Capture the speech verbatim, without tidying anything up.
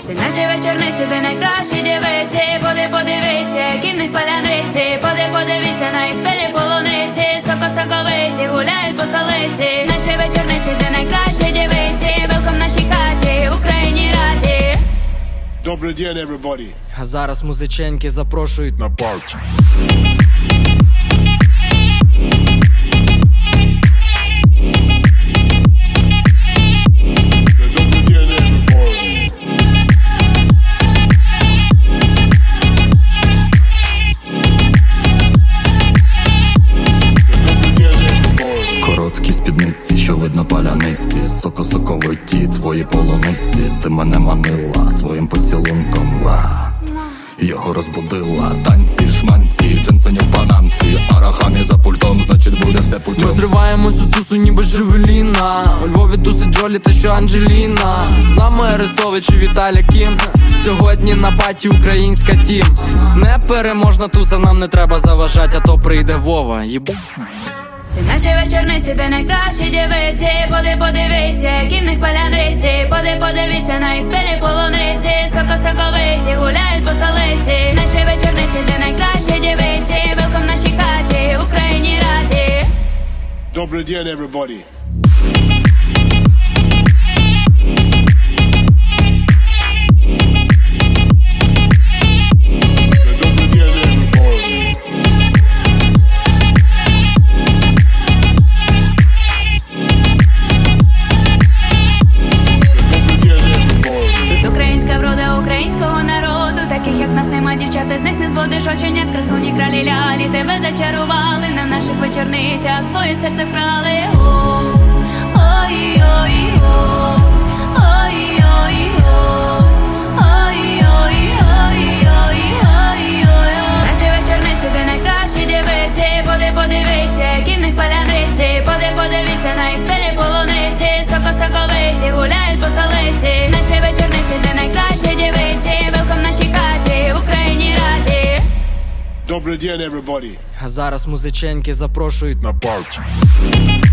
Це наші вечорниці, де найкращі дівиці. Поди, подивіться, які в них паляниці. Поди, подивіться, на їх спілі полуниці. Соко-соковиті гуляють по столиці. Наші вечорниці, де найкращі дівиці. Велком нашій хаті, Україні раді. Добрий день, everybody. А зараз музиченьки запрошують на парті. Короткі спідниці, що видно паляниці. Соко-соковиті твої полуниці. Ти мене манила своїм поцілунком, ва. Його розбудила. Танці, шманці, джинсоні в панамці. Арахамі за пультом, значить буде все путем. Ми зриваємо цю тусу ніби Джевеліна. У Львові тусить Джолі та що Анджеліна. З нами Арестович і Віталя Кім. Сьогодні на паті українська тім. Непереможна туса, нам не треба заважати, а то прийде Вова, їбу. Це наші вечорниці, де найкращі дівиці. Поди, подивіться, які в них паляниці. Поди, подивіться, на їх спілі полуниці. Соко-соковиті гуляють по столиці. Наші вечорниці, де найкращі дівиці. Велком нашій хаті, Україні раді. Добрий день, everybody. Дівчата з них не зводиш оченят, красуні кралі лялі. Тебе зачарували на наших вечорницях, твоє серце вкрали. Ой-ой-ой, ой-ой-ой, ой-ой-ой. Наші вечорниці, де найкращі дівиці. Поди, подивіться, які в них паляниці. Поди, подивіться, на їх спілі полуниці. Соко-соковиті гуляють по столиці. Наші вечорниці, де найкращі дівиці. Велком нашій хаті, Україні раді. Добрий день, everybody. А зараз музиченьки запрошують на парті.